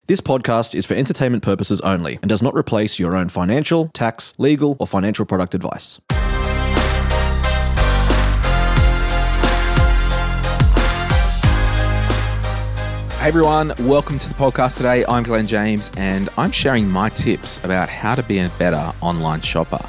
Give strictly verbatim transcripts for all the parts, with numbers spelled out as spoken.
This podcast is for entertainment purposes only and does not replace your own financial, tax, legal, or financial product advice. Hey everyone, welcome to the podcast today. I'm Glenn James and I'm sharing my tips about how to be a better online shopper.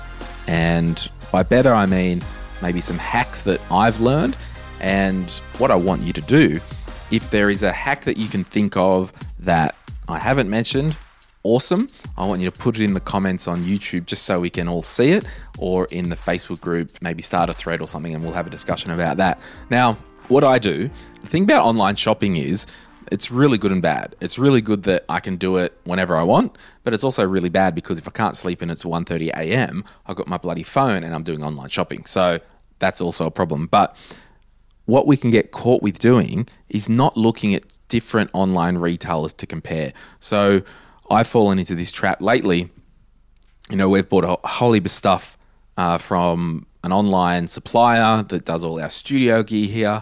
And by better, I mean maybe some hacks that I've learned and what I want you to do. If there is a hack that you can think of that I haven't mentioned, awesome. I want you to put it in the comments on YouTube just so we can all see it, or in the Facebook group, maybe start a thread or something and we'll have a discussion about that. Now, what I do, the thing about online shopping is it's really good and bad. It's really good that I can do it whenever I want, but it's also really bad because if I can't sleep and it's one thirty a.m., I've got my bloody phone and I'm doing online shopping. So that's also a problem. But what we can get caught with doing is not looking at different online retailers to compare. So I've fallen into this trap lately. You know, we've bought a whole heap of stuff uh, from an online supplier that does all our studio gear here.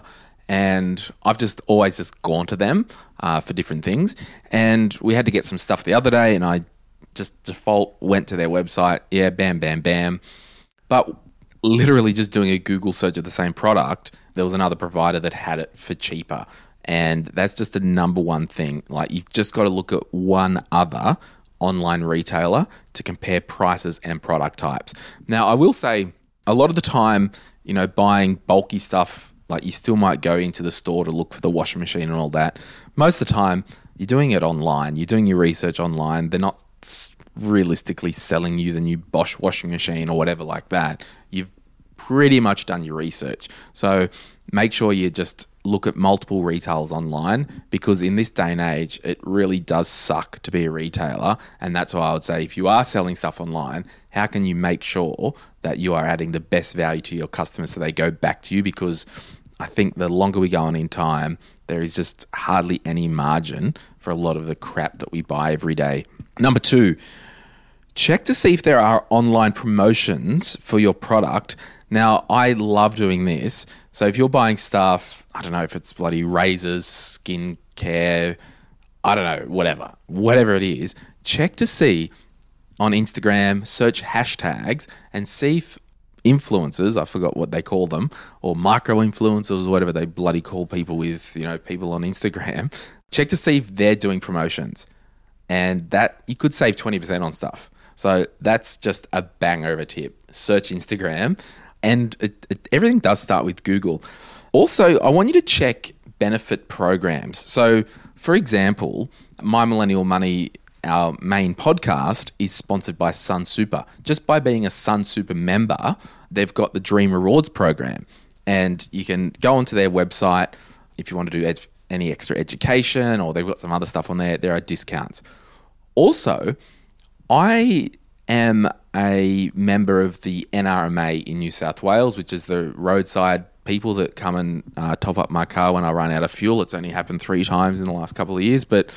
And I've just always just gone to them uh, for different things. And we had to get some stuff the other day and I just default went to their website. Yeah, bam, bam, bam. But literally just doing a Google search of the same product, there was another provider that had it for cheaper. And that's just the number one thing. Like, you've just got to look at one other online retailer to compare prices and product types. Now, I will say a lot of the time, you know, buying bulky stuff, like you still might go into the store to look for the washing machine and all that. Most of the time, you're doing it online. You're doing your research online. They're not realistically selling you the new Bosch washing machine or whatever like that. You've pretty much done your research. So make sure you just look at multiple retailers online, because in this day and age, it really does suck to be a retailer. And that's why I would say, if you are selling stuff online, how can you make sure that you are adding the best value to your customers so they go back to you? Because I think the longer we go on in time, there is just hardly any margin for a lot of the crap that we buy every day. Number two, check to see if there are online promotions for your product. Now, I love doing this. So if you're buying stuff, I don't know if it's bloody razors, skin care, I don't know, whatever, whatever it is, check to see on Instagram, search hashtags and see if influencers, I forgot what they call them, or micro influencers, whatever they bloody call people with, you know, people on Instagram, check to see if they're doing promotions. And that, you could save twenty percent on stuff. So that's just a banger of a tip. Search Instagram. And it, it, everything does start with Google. Also, I want you to check benefit programs. So, for example, My Millennial Money, our main podcast, is sponsored by Sunsuper. Just by being a Sunsuper member, they've got the Dream Rewards program. And you can go onto their website if you want to do ed- any extra education, or they've got some other stuff on there. There are discounts. Also, I am a member of the N R M A in New South Wales, which is the roadside people that come and uh, top up my car when I run out of fuel. It's only happened three times in the last couple of years, but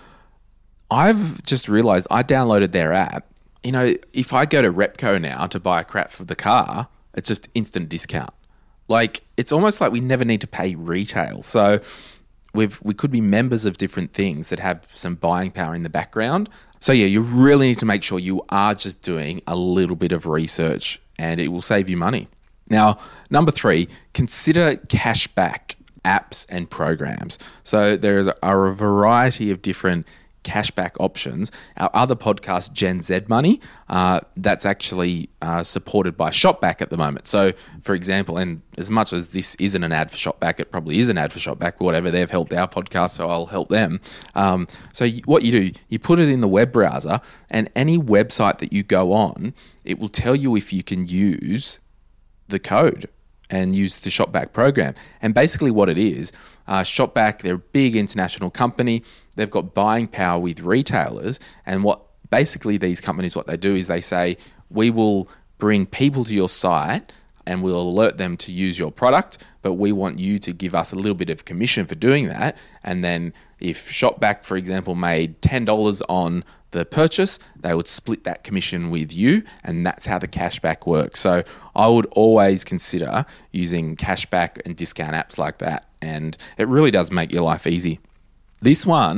I've just realized I downloaded their app. You know, if I go to Repco now to buy a crap for the car, it's just instant discount. Like, it's almost like we never need to pay retail. So we've we could be members of different things that have some buying power in the background. So yeah, you really need to make sure you are just doing a little bit of research, and it will save you money. Now, number three, consider cashback apps and programs. So there is a, a variety of different cashback options. Our other podcast, Gen Z Money, uh, that's actually uh, supported by Shopback at the moment. So, for example, and as much as this isn't an ad for Shopback, it probably is an ad for Shopback, but whatever, they've helped our podcast, so I'll help them. Um, so you, what you do, you put it in the web browser, and any website that you go on, it will tell you if you can use the code and use the Shopback program. And basically what it is, uh, Shopback, they're a big international company. They've got buying power with retailers. And what basically these companies, what they do is they say, we will bring people to your site and we'll alert them to use your product, but we want you to give us a little bit of commission for doing that. And then if Shopback, for example, made ten dollars on the purchase, they would split that commission with you, and that's how the cashback works. So I would always consider using cashback and discount apps like that, and it really does make your life easy. This one,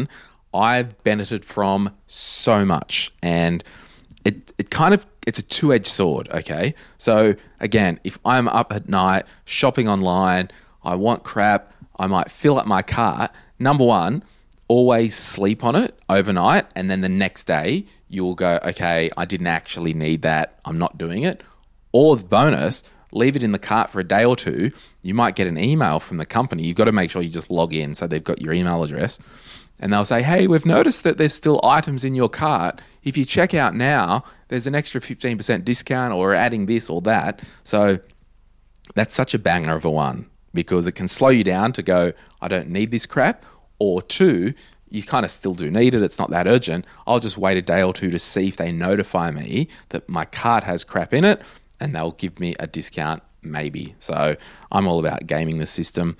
I've benefited from so much. And it it kind of, it's a two-edged sword, okay? So again, if I'm up at night shopping online, I want crap, I might fill up my cart. Number one, always sleep on it overnight, and then the next day you'll go, okay, I didn't actually need that, I'm not doing it. Or the bonus, leave it in the cart for a day or two. You might get an email from the company. You've got to make sure you just log in so they've got your email address. And they'll say, hey, we've noticed that there's still items in your cart. If you check out now, there's an extra fifteen percent discount, or we're adding this or that. So that's such a banger of a one, because it can slow you down to go, I don't need this crap. Or two, you kind of still do need it. It's not that urgent. I'll just wait a day or two to see if they notify me that my cart has crap in it, and they'll give me a discount maybe. So I'm all about gaming the system.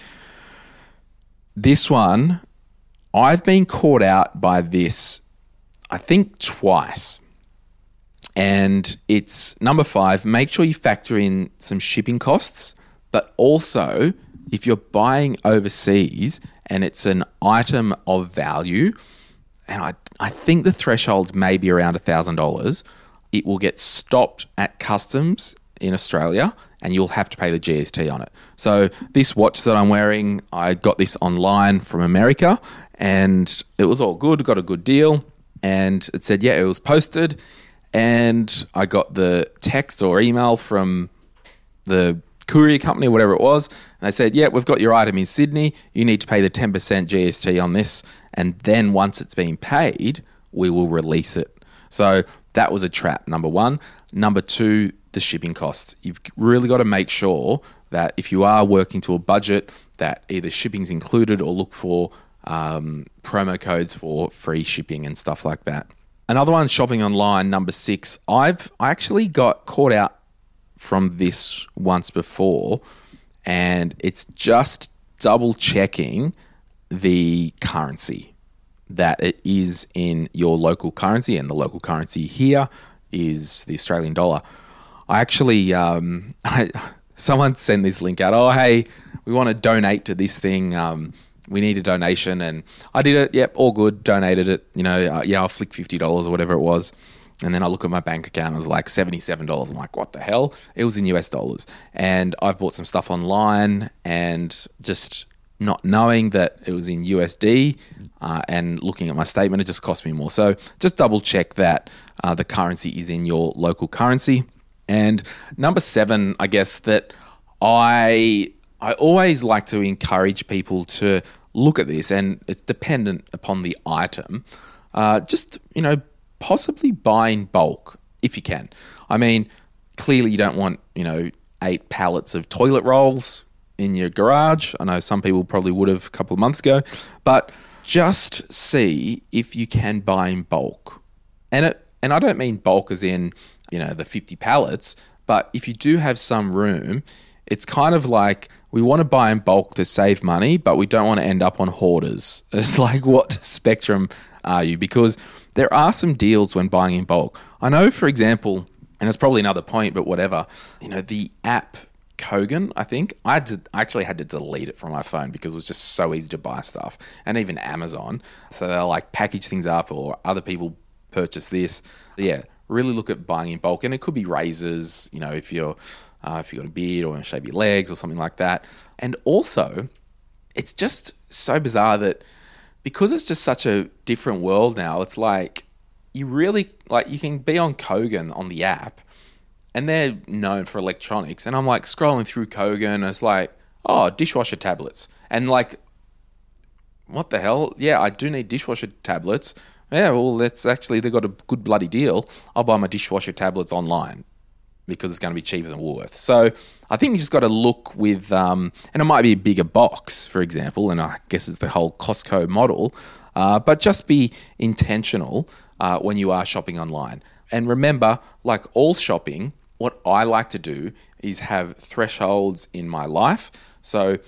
This one, I've been caught out by this, I think twice. And it's number five, make sure you factor in some shipping costs, but also if you're buying overseas and it's an item of value, and I, I think the threshold's maybe around one thousand dollars, it will get stopped at customs in Australia and you'll have to pay the G S T on it. So this watch that I'm wearing, I got this online from America and it was all good, got a good deal. And it said, yeah, it was posted. And I got the text or email from the courier company, whatever it was. And they said, yeah, we've got your item in Sydney. You need to pay the ten percent G S T on this. And then once it's been paid, we will release it. So that was a trap, number one. Number two, the shipping costs. You've really got to make sure that if you are working to a budget, that either shipping's included, or look for um, promo codes for free shipping and stuff like that. Another one, shopping online, number six. I've I actually got caught out from this once before, and it's just double checking the currency, that it is in your local currency, and the local currency here is the Australian dollar. I actually, um, I, someone sent this link out. Oh, hey, we want to donate to this thing. Um, we need a donation. And I did it. Yep, all good. Donated it. You know, uh, yeah, I'll flick fifty dollars or whatever it was. And then I look at my bank account. It was like seventy-seven dollars. I'm like, what the hell? It was in U S dollars. And I've bought some stuff online, and just not knowing that it was in U S D uh, and looking at my statement, it just cost me more. So just double check that uh, the currency is in your local currency. And number seven, I guess that I I always like to encourage people to look at this, and it's dependent upon the item. Uh, just, you know, possibly buy in bulk if you can. I mean, clearly you don't want, you know, eight pallets of toilet rolls in your garage. I know some people probably would have a couple of months ago, but just see if you can buy in bulk. And it, and I don't mean bulk as in, you know, the fifty pallets, but if you do have some room, it's kind of like we want to buy in bulk to save money, but we don't want to end up on hoarders. It's like, what spectrum are you? Because there are some deals when buying in bulk. I know, for example, and it's probably another point, but whatever, you know, the app Kogan, I think, I, had to, I actually had to delete it from my phone because it was just so easy to buy stuff. And even Amazon. So they'll like package things up, or other people purchase this. Yeah, really look at buying in bulk. And it could be razors, you know, if you're uh, if you've got a beard or want to shave your legs or something like that. And also, it's just so bizarre that because it's just such a different world now, it's like you really, like you can be on Kogan on the app, and they're known for electronics. And I'm like scrolling through Kogan, and it's like, oh, dishwasher tablets. And like, what the hell? Yeah, I do need dishwasher tablets. Yeah, well, that's actually, they've got a good bloody deal. I'll buy my dishwasher tablets online because it's going to be cheaper than Woolworths. So I think you just got to look with, um, and it might be a bigger box, for example, and I guess it's the whole Costco model, uh, but just be intentional uh, when you are shopping online. And remember, like all shopping, what I like to do is have thresholds in my life. So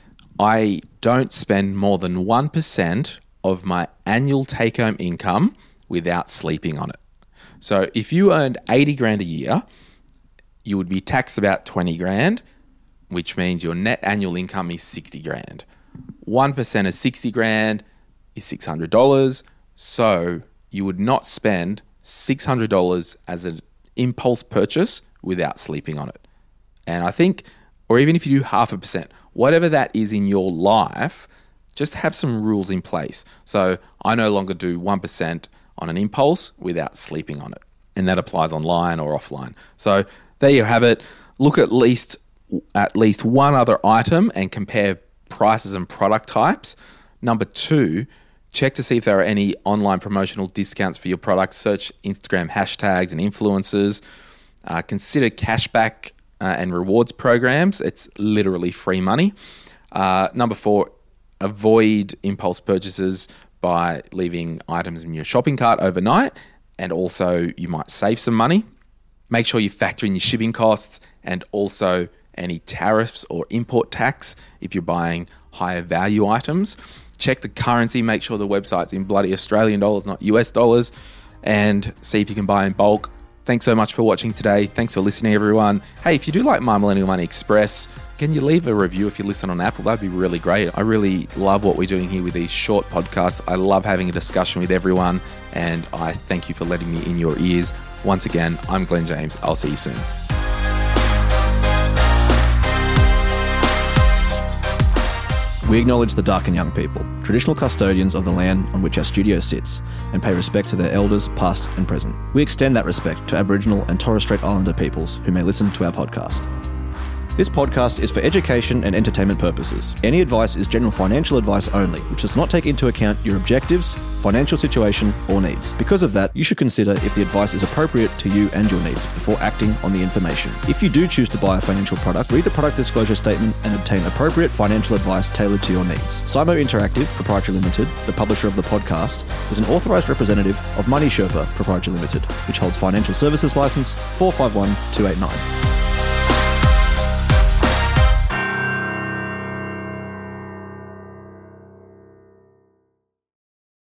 I don't spend more than one percent of my annual take-home income without sleeping on it. So if you earned eighty grand a year, you would be taxed about twenty grand, which means your net annual income is sixty grand. one percent of sixty grand, is six hundred dollars. So you would not spend six hundred dollars as an impulse purchase without sleeping on it. And I think, or even if you do half a percent, whatever that is in your life, just have some rules in place. So I no longer do one percent on an impulse without sleeping on it. And that applies online or offline. So there you have it. Look at least at least one other item and compare prices and product types. Number two, check to see if there are any online promotional discounts for your product. Search Instagram hashtags and influencers. Uh, consider cashback uh, and rewards programs. It's literally free money. Uh, number four, avoid impulse purchases by leaving items in your shopping cart overnight, and also you might save some money. Make sure you factor in your shipping costs and also any tariffs or import tax if you're buying higher value items. Check the currency, make sure the website's in bloody Australian dollars, not U S dollars, and see if you can buy in bulk. Thanks so much for watching today. Thanks for listening, everyone. Hey, if you do like My Millennial Money Express, can you leave a review if you listen on Apple? That'd be really great. I really love what we're doing here with these short podcasts. I love having a discussion with everyone, and I thank you for letting me in your ears. Once again, I'm Glenn James. I'll see you soon. We acknowledge the Darkin Young people, traditional custodians of the land on which our studio sits, and pay respect to their elders, past and present. We extend that respect to Aboriginal and Torres Strait Islander peoples who may listen to our podcast. This podcast is for education and entertainment purposes. Any advice is general financial advice only, which does not take into account your objectives, financial situation, or needs. Because of that, you should consider if the advice is appropriate to you and your needs before acting on the information. If you do choose to buy a financial product, read the product disclosure statement and obtain appropriate financial advice tailored to your needs. Simo Interactive Proprietary Limited, the publisher of the podcast, is an authorised representative of Money Sherpa Proprietary Limited, which holds financial services license four five one two eight nine.